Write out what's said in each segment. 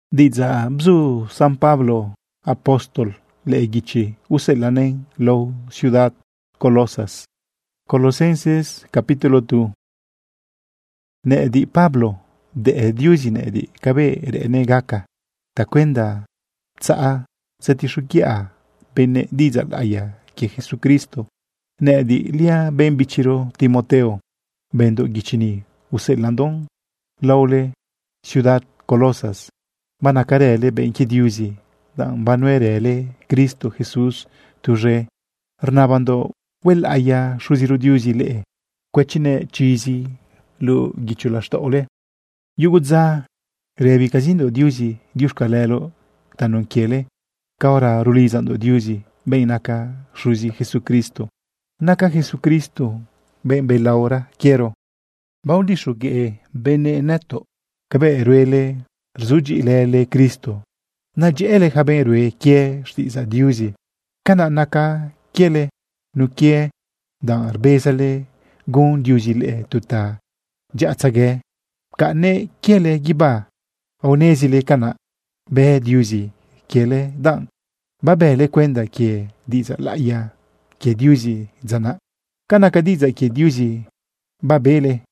Didza bzu San Pablo apóstol legichi uselanen lo ciudad Colosas. Colosenses capítulo 2. Ne di Pablo de Diusi ne di kabe re negaka takwenda tsaa satishukia bene dizal aya que Jesucristo ne di lia ben bichiro Timoteo bendo gichini uselandon laule ciudad Colosas banakarele ben ki Diusi dan banuerele Cristo Jesús tuje rnabando wel aya shuziru Diusi le kwechine chizi lu gichulastole yugudza revi kazindo Diusi diushkalelo tanon kiele kaora rulizando Diusi ben naka shuzi Jesucristo naka Jesucristo ben belaora quiero baudisho ge bene neto kabe ruele rzuji lele Cristo na jele haben rue kie shtiza Diusi kana naka kiele nu kie dan arbezale gon Diusi le tuta jatsage ka ne kiele giba onezile kana be Diusi kiele dan babele kwenda kie diza laya kie Diusi zana kana ka diza kie Diusi babele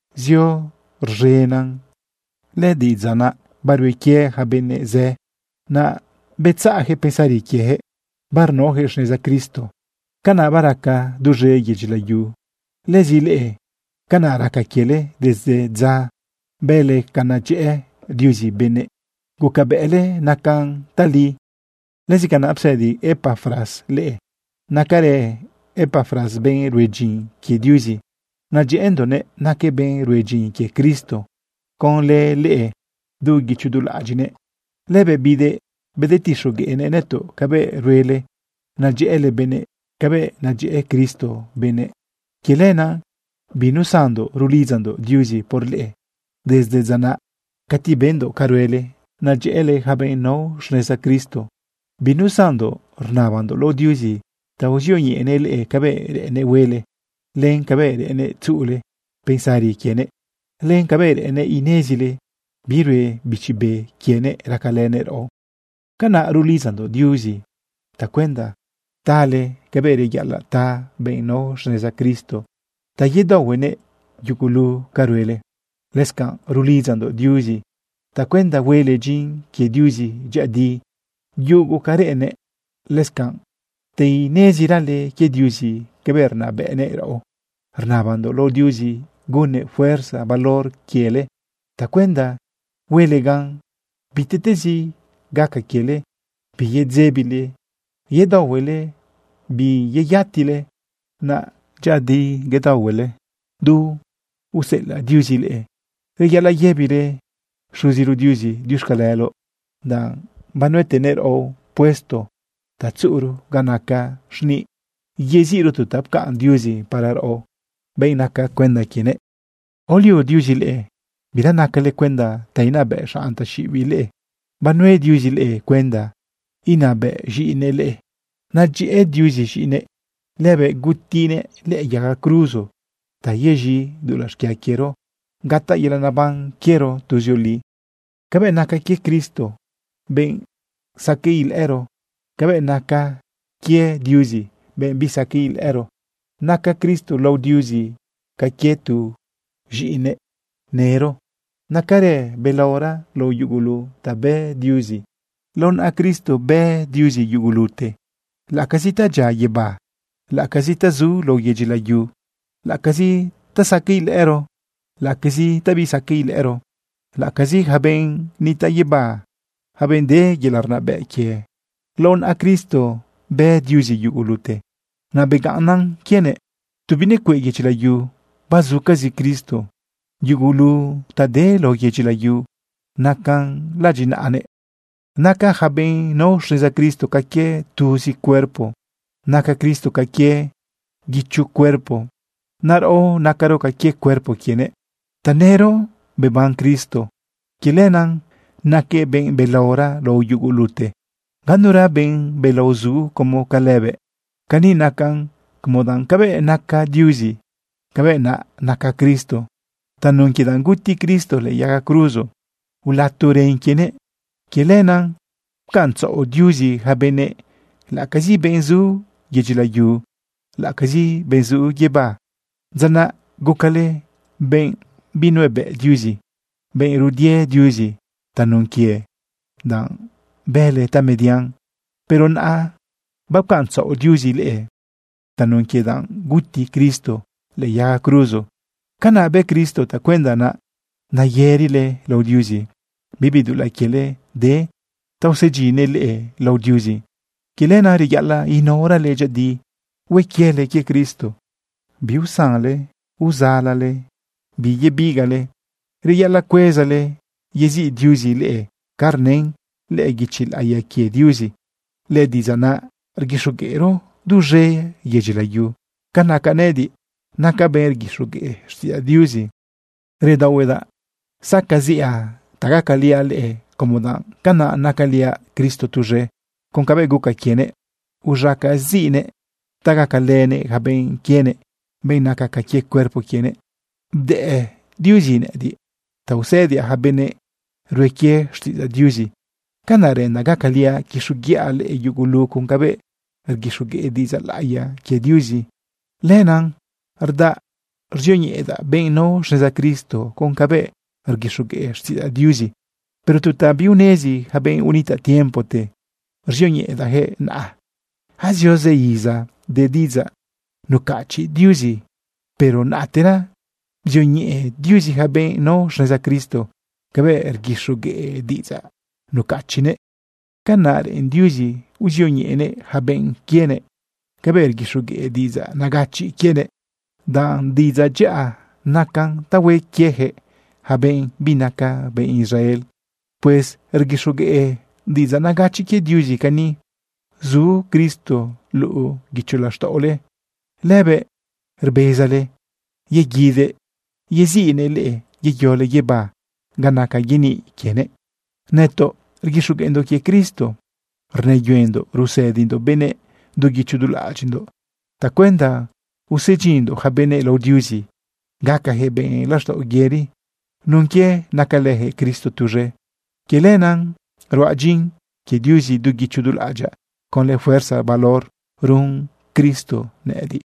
zio rjenan le dizana barwe kie habene ze na betsaje pensari kie barno heshne za Cristo kana baraka duje yejlayu lezile kana raka kiele desde za bele kana je Diusi bene gukabele nakan tali lezi kana absedi Epafras le nakare Epafras ben ruejin ki Diusi na jeendone nake ben ruejin ki Cristo con le du gichudul ajine lebe bide bedetisho gene neto kabe ruele na jeele bene kabe na je Cristo bene kilena binusando rulizando Diusi por le desde zana katibendo karuele na jeele haben no shnesa Cristo binusando rnabando lo Diusi tawjoni enele kabe ene wele len kabe ene tule pensari kiene len kabe ene inezile birwe bichibe kiene rakalene o kana rulizando Diusi takwenda tale kabere yala ta beno shneza Cristo ta yeda wene yukulu karuele leskan rulizando Diusi takwenda wele jin ke Diusi jadi yugo karene leskan te nezirale ke Diusi keberna bene o rnabando lo Diusi gune fuerza valor kiele takwenda wele gan bitetezi gaka kiele biyedzebile yeda wele bi yeyatile na jadi geta wele du usela Diusi le yala yebile shuziru Diusi diushkalelo dan banwe tener o puesto tatsuru ganaka shni yeziru tutapka Diusi parar o beinaka kwenda kine olio Diusi le biranaka le kwenda taina be shanta shibile banwe Diusi le kwenda ina be jine le na ji Diusi shine lebe guttine le yaga cruzo ta yeji dulas kia quiero gata yelana ban quiero tuzioli kabe naka ki Cristo ben sakil ero kabe naka kie Diusi ben bisakil ero naka Cristo lo Diusi ka kietu jine nero nakare belora lo yugulu tabe Diusi lon a Cristo be Diusi yugulute la casita ja yeba la casita zu lo yejilayu la casi tasakil ero la casi tabisakil ero la casi haben nita yeba haben de yelarna be kie lon a Cristo be Diusi yugulute na beganan kiene tubine kwe yejilayu bazuka zi Cristo yugulu tade lo yejilayu nakan lajina ane naka haben no shreza Cristo kake tu si cuerpo naka Cristo kake gichu cuerpo naro nakaro kake cuerpo kiene tanero beban Cristo kilenan nake ben belora lo yugulute ganura ben belozu como kalebe kanina kan como dan kabe naka Diusi kabe na naka Cristo tanun kidan gutti Cristo le yaga cruzo ulature kiene Kilenan kanso Diusi habene la kazi benzu yejilayu la kazi benzu yeba zana gukale ben binuebe Diusi ben rudie Diusi tanunkie dan bele tamedian pero na bakanso Diusi le tanunkie dan guti Cristo le ya cruzo kana be Cristo ta kwenda na yeri le lo Diusi bibidu la kele de tausejine le lo Diusi kile na rigala inora le jadi we kiele ke Cristo biusale uzalale biye bigale rigala kwezale yezi Diusi le carnen le gichil ayake Diusi le dizana rgishugero duje yejilayu kana kanedi nakaber gishuge stia Diusi redaweda sakazia tagakalia le como dan kana nakalia Cristo tuje con kabeguka kiene ujaka zine tagakalene haben kiene ben nakakakie cuerpo kiene de Diusi ne di tausedia habene rekie stia Diusi kana re nagakalia kishugia le yugulu con kabe ergishuge dizalaya ke Diusi lenan arda rjonieda ben no sheza Cristo con kabe ergishuge stia Diusi pero tuta biunesi haben unita tiempo te rjonieda he na hazioze iza de diza nukachi Diusi pero natera rjonie Diusi haben no sheza Cristo kabe ergishuge diza nukachine kanare in Diusi ujioniene haben kiene kabe ergishuge diza nagachi kiene dan diza ja nakan tawe kiehe haben binaka be Israel pues ergishuge diza nagachi ke Diusi kani zu Cristo lu gichulastole lebe erbezale yegide yezine le yeyole yeba ganaka gini kiene neto ergishugendo ke Cristo rneyendo rusedindo bene dugichudulachindo ta kwenda usejindo habene lo Diusi gaka hebe lashto geri nunkie nakalehe Cristo tuje kelenan roajin que Diusi dugichudulaja con le fuerza valor run Cristo nedi